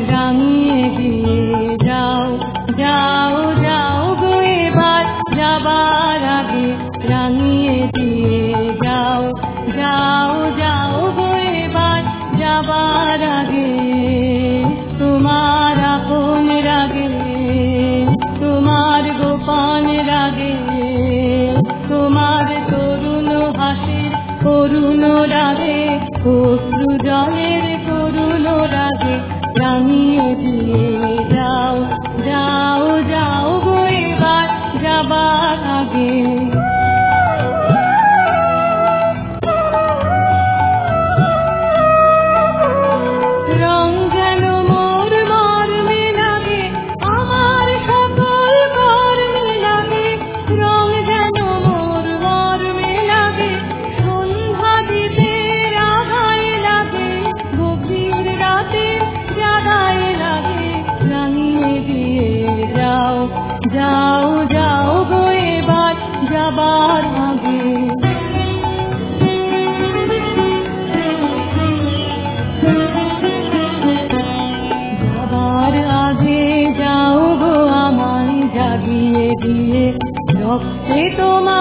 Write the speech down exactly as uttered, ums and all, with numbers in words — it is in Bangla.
রাঙিয়ে দিয়ে যাও যাও যাও গো এবার যাবার আগে রাঙিয়ে দিয়ে যাও যাও যাও গো এবার যাবার আগে তোমার আপন রাগে তোমার গোপন রাগে তোমার তরুণ হাসির করুণ রাগে অশ্রু জলের করুণ রাগে রাঙিয়ে দিয়ে যাও যাও যাও গো এবার যাবার আগে রং যেন মোর মর্মে লাগে আমার সকল কর্মে লাগে রং যেন মোর মর্মে লাগে সন্ধ্যা দ্বীপের আধায় লাগে গভীর রাতে জাগায় লাগে রাঙিয়ে দিয়ে যাও যাও যাও গো এবার যাবার আগে যাবার আগে যাও গো আমায় জাগিয়ে দিয়ে রক্তে তোমার